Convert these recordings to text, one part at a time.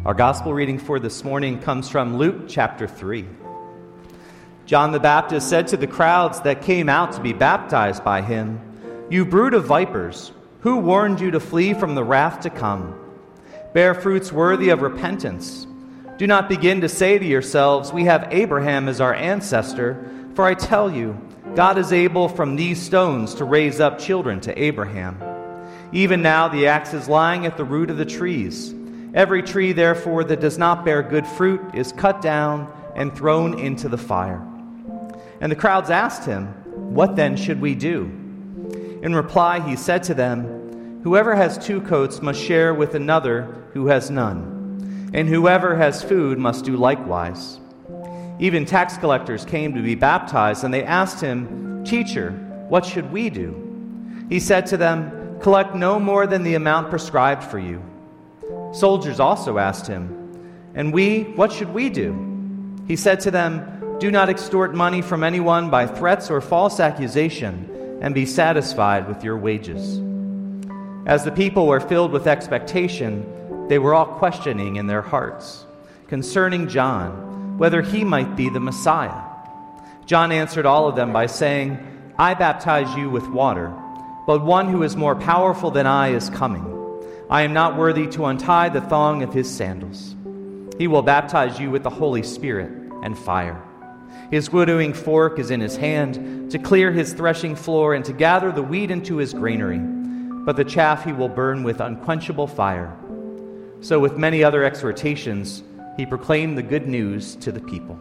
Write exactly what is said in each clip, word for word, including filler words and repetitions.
Our gospel reading for this morning comes from Luke chapter three. John the Baptist said to the crowds that came out to be baptized by him, "You brood of vipers, who warned you to flee from the wrath to come? Bear fruits worthy of repentance. Do not begin to say to yourselves, 'We have Abraham as our ancestor,' for I tell you, God is able from these stones to raise up children to Abraham. Even now the axe is lying at the root of the trees. Every tree, therefore, that does not bear good fruit is cut down and thrown into the fire." And the crowds asked him, "What then should we do?" In reply, he said to them, "Whoever has two coats must share with another who has none, and whoever has food must do likewise." Even tax collectors came to be baptized, and they asked him, "Teacher, what should we do?" He said to them, "Collect no more than the amount prescribed for you." Soldiers also asked him, "And we, what should we do?" He said to them, "Do not extort money from anyone by threats or false accusation, and be satisfied with your wages." As the people were filled with expectation, they were all questioning in their hearts concerning John, whether he might be the Messiah. John answered all of them by saying, "I baptize you with water, but one who is more powerful than I is coming. I am not worthy to untie the thong of his sandals. He will baptize you with the Holy Spirit and fire. His winnowing fork is in his hand to clear his threshing floor and to gather the wheat into his granary, but the chaff he will burn with unquenchable fire." So with many other exhortations, he proclaimed the good news to the people.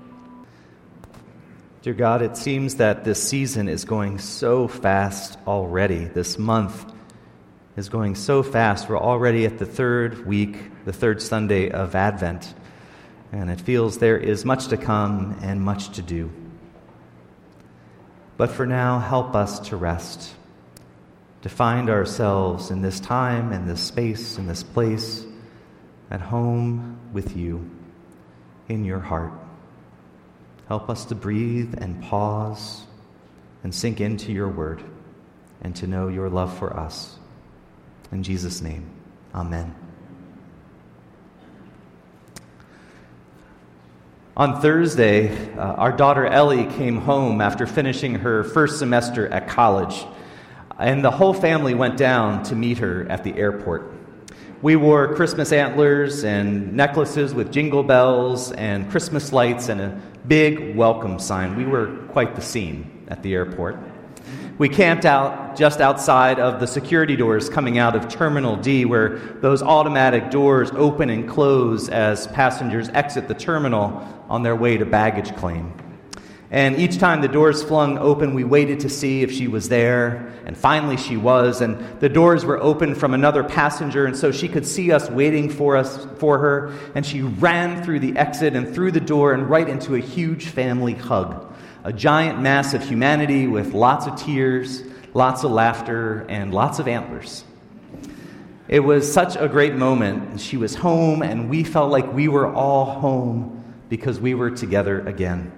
Dear God, it seems that this season is going so fast already. This month is going so fast. We're already at the third week, the third Sunday of Advent, and it feels there is much to come and much to do. But for now, help us to rest, to find ourselves in this time, in this space, in this place, at home with you, in your heart. Help us to breathe and pause and sink into your word and to know your love for us. In Jesus' name, amen. On Thursday, uh, our daughter Ellie came home after finishing her first semester at college, and the whole family went down to meet her at the airport. We wore Christmas antlers and necklaces with jingle bells and Christmas lights and a big welcome sign. We were quite the scene at the airport. We camped out just outside of the security doors coming out of Terminal D, where those automatic doors open and close as passengers exit the terminal on their way to baggage claim. And each time the doors flung open, we waited to see if she was there, and finally she was, and the doors were open from another passenger, and so she could see us waiting for us for her, and she ran through the exit and through the door and right into a huge family hug. A giant mass of humanity with lots of tears, lots of laughter, and lots of antlers. It was such a great moment. She was home, and we felt like we were all home because we were together again.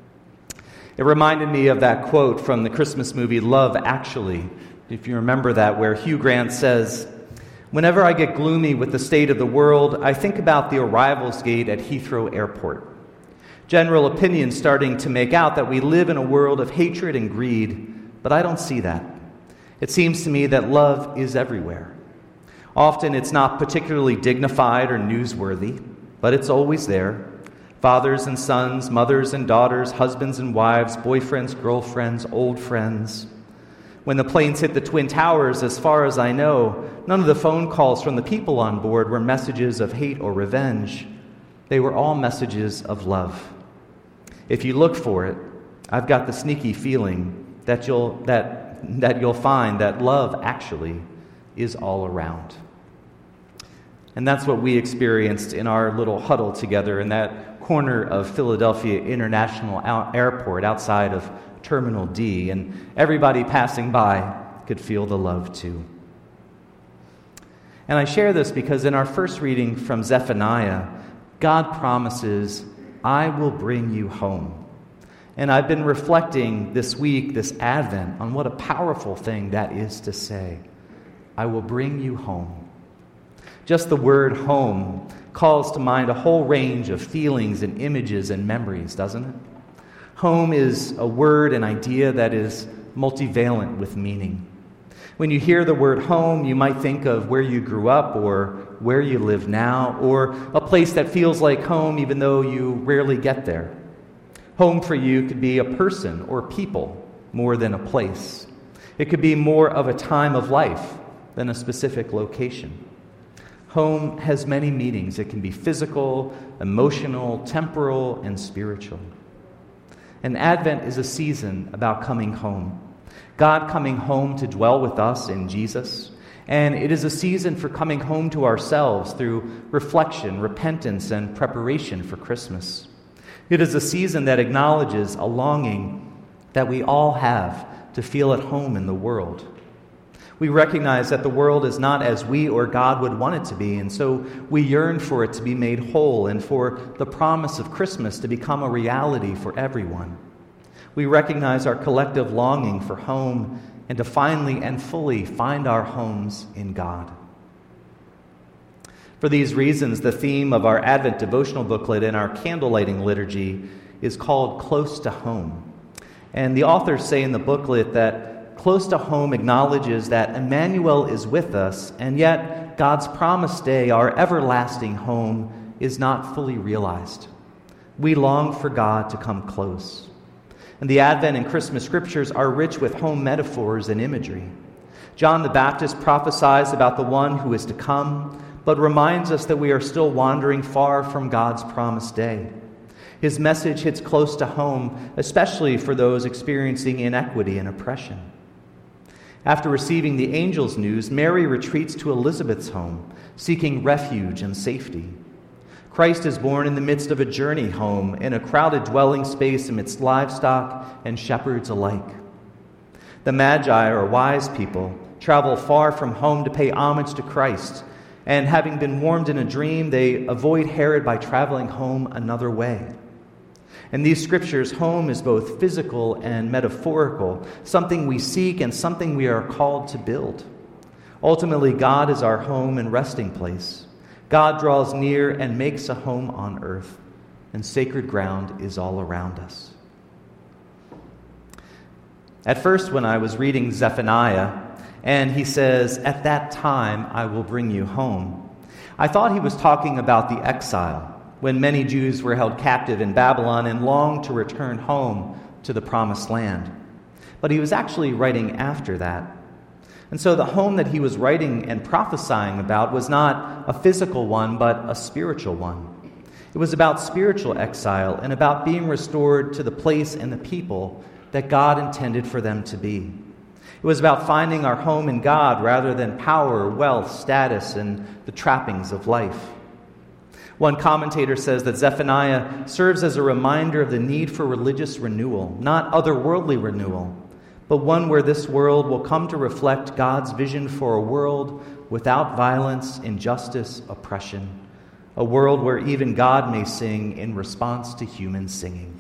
It reminded me of that quote from the Christmas movie Love Actually, if you remember that, where Hugh Grant says, "Whenever I get gloomy with the state of the world, I think about the arrivals gate at Heathrow Airport. General opinion starting to make out that we live in a world of hatred and greed, but I don't see that. It seems to me that love is everywhere. Often it's not particularly dignified or newsworthy, but it's always there. Fathers and sons, mothers and daughters, husbands and wives, boyfriends, girlfriends, old friends. When the planes hit the Twin Towers, as far as I know, none of the phone calls from the people on board were messages of hate or revenge. They were all messages of love. If you look for it, I've got the sneaky feeling that you'll that that you'll find that love actually is all around." And that's what we experienced in our little huddle together in that corner of Philadelphia International Airport outside of Terminal D, and everybody passing by could feel the love too. And I share this because in our first reading from Zephaniah, God promises, "I will bring you home." And I've been reflecting this week, this Advent, on what a powerful thing that is to say. I will bring you home. Just the word home calls to mind a whole range of feelings and images and memories, doesn't it? Home is a word and idea that is multivalent with meaning. When you hear the word home, you might think of where you grew up or where you live now, or a place that feels like home even though you rarely get there. Home for you could be a person or people more than a place. It could be more of a time of life than a specific location. Home has many meanings. It can be physical, emotional, temporal, and spiritual. And Advent is a season about coming home. God coming home to dwell with us in Jesus. And it is a season for coming home to ourselves through reflection, repentance, and preparation for Christmas. It is a season that acknowledges a longing that we all have to feel at home in the world. We recognize that the world is not as we or God would want it to be, and so we yearn for it to be made whole and for the promise of Christmas to become a reality for everyone. We recognize our collective longing for home and to finally and fully find our homes in God. For these reasons, the theme of our Advent devotional booklet and our candlelighting liturgy is called Close to Home. And the authors say in the booklet that close to home acknowledges that Emmanuel is with us, and yet God's promised day, our everlasting home, is not fully realized. We long for God to come close. And the Advent and Christmas scriptures are rich with home metaphors and imagery. John the Baptist prophesies about the one who is to come, but reminds us that we are still wandering far from God's promised day. His message hits close to home, especially for those experiencing inequity and oppression. After receiving the angel's news, Mary retreats to Elizabeth's home, seeking refuge and safety. Christ is born in the midst of a journey home, in a crowded dwelling space amidst livestock and shepherds alike. The Magi, or wise people, travel far from home to pay homage to Christ, and having been warned in a dream, they avoid Herod by traveling home another way. In these scriptures, home is both physical and metaphorical, something we seek and something we are called to build. Ultimately, God is our home and resting place. God draws near and makes a home on earth, and sacred ground is all around us. At first, when I was reading Zephaniah, and he says, "At that time I will bring you home," I thought he was talking about the exile, when many Jews were held captive in Babylon and longed to return home to the promised land. But he was actually writing after that. And so the home that he was writing and prophesying about was not a physical one, but a spiritual one. It was about spiritual exile and about being restored to the place and the people that God intended for them to be. It was about finding our home in God rather than power, wealth, status, and the trappings of life. One commentator says that Zephaniah serves as a reminder of the need for religious renewal, not otherworldly renewal, but one where this world will come to reflect God's vision for a world without violence, injustice, oppression, a world where even God may sing in response to human singing.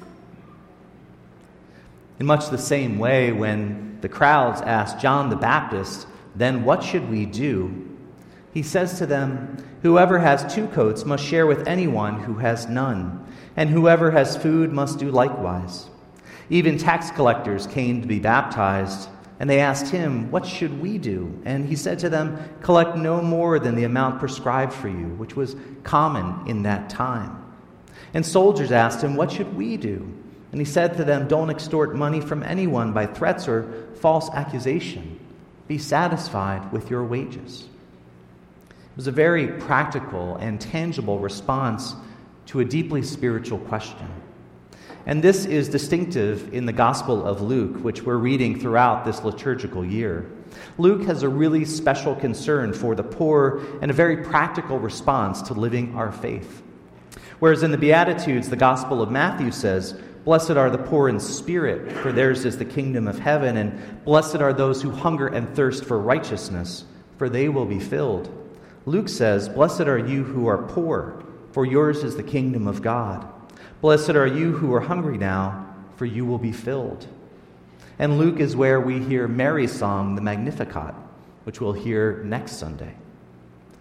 In much the same way, when the crowds asked John the Baptist, "Then what should we do?" he says to them, "Whoever has two coats must share with anyone who has none, and whoever has food must do likewise." Even tax collectors came to be baptized, and they asked him, "What should we do?" And he said to them, "Collect no more than the amount prescribed for you," which was common in that time. And soldiers asked him, "What should we do?" And he said to them, "Don't extort money from anyone by threats or false accusation. Be satisfied with your wages." It was a very practical and tangible response to a deeply spiritual question. And this is distinctive in the Gospel of Luke, which we're reading throughout this liturgical year. Luke has a really special concern for the poor and a very practical response to living our faith. Whereas in the Beatitudes, the Gospel of Matthew says, "Blessed are the poor in spirit, for theirs is the kingdom of heaven, and blessed are those who hunger and thirst for righteousness, for they will be filled." Luke says, "Blessed are you who are poor, for yours is the kingdom of God. Blessed are you who are hungry now, for you will be filled." And Luke is where we hear Mary's song, the Magnificat, which we'll hear next Sunday.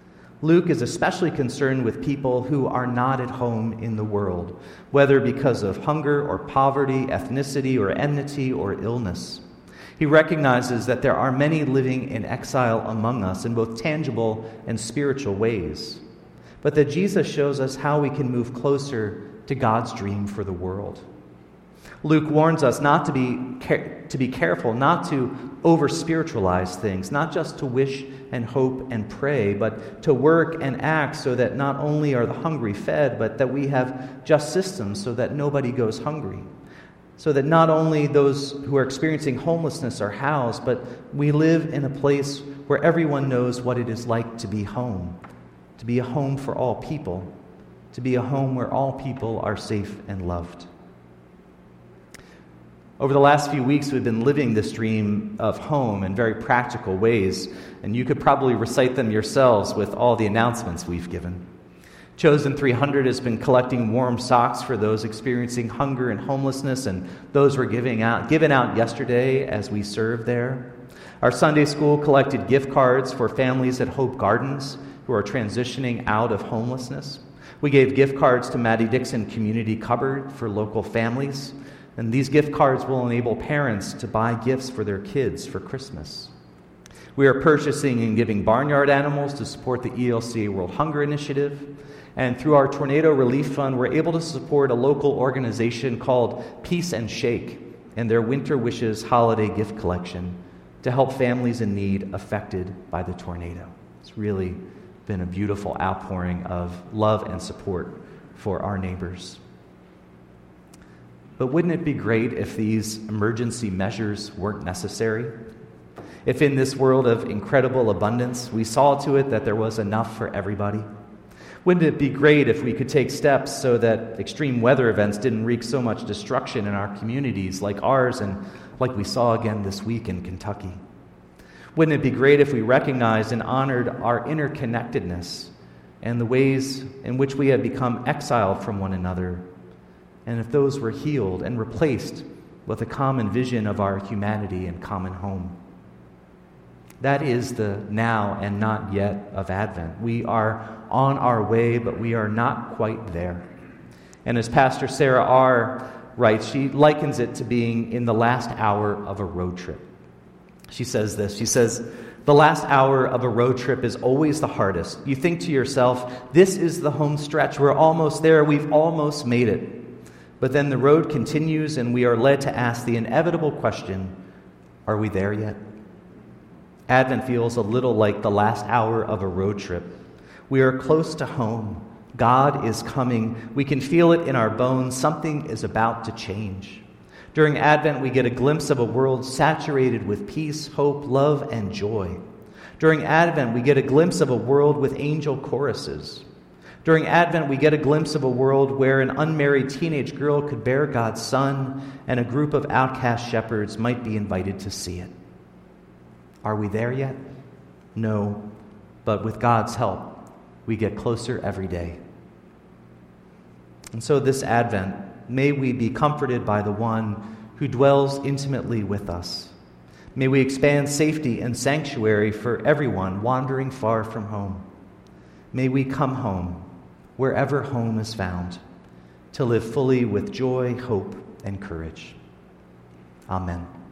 Luke is especially concerned with people who are not at home in the world, whether because of hunger or poverty, ethnicity or enmity or illness. He recognizes that there are many living in exile among us in both tangible and spiritual ways, but that Jesus shows us how we can move closer to God's dream for the world. Luke warns us not to be to be careful, not to over-spiritualize things, not just to wish and hope and pray, but to work and act so that not only are the hungry fed, but that we have just systems so that nobody goes hungry, so that not only those who are experiencing homelessness are housed, but we live in a place where everyone knows what it is like to be home, to be a home for all people, to be a home where all people are safe and loved. Over the last few weeks, we've been living this dream of home in very practical ways, and you could probably recite them yourselves with all the announcements we've given. Chosen three hundred has been collecting warm socks for those experiencing hunger and homelessness, and those were giving out, given out yesterday as we served there. Our Sunday school collected gift cards for families at Hope Gardens who are transitioning out of homelessness. We gave gift cards to Maddie Dixon Community Cupboard for local families. And these gift cards will enable parents to buy gifts for their kids for Christmas. We are purchasing and giving barnyard animals to support the E L C A World Hunger Initiative. And through our Tornado Relief Fund, we're able to support a local organization called Peace and Shake and their Winter Wishes holiday gift collection to help families in need affected by the tornado. It's really been a beautiful outpouring of love and support for our neighbors. But wouldn't it be great if these emergency measures weren't necessary? If in this world of incredible abundance, we saw to it that there was enough for everybody? Wouldn't it be great if we could take steps so that extreme weather events didn't wreak so much destruction in our communities like ours and like we saw again this week in Kentucky? Wouldn't it be great if we recognized and honored our interconnectedness and the ways in which we have become exiled from one another, and if those were healed and replaced with a common vision of our humanity and common home? That is the now and not yet of Advent. We are on our way, but we are not quite there. And as Pastor Sarah R. writes, she likens it to being in the last hour of a road trip. She says this, she says, "The last hour of a road trip is always the hardest. You think to yourself, this is the home stretch. We're almost there. We've almost made it. But then the road continues and we are led to ask the inevitable question, are we there yet?" Advent feels a little like the last hour of a road trip. We are close to home. God is coming. We can feel it in our bones. Something is about to change. During Advent, we get a glimpse of a world saturated with peace, hope, love, and joy. During Advent, we get a glimpse of a world with angel choruses. During Advent, we get a glimpse of a world where an unmarried teenage girl could bear God's Son, and a group of outcast shepherds might be invited to see it. Are we there yet? No, but with God's help, we get closer every day. And so this Advent, may we be comforted by the one who dwells intimately with us. May we expand safety and sanctuary for everyone wandering far from home. May we come home, wherever home is found, to live fully with joy, hope, and courage. Amen.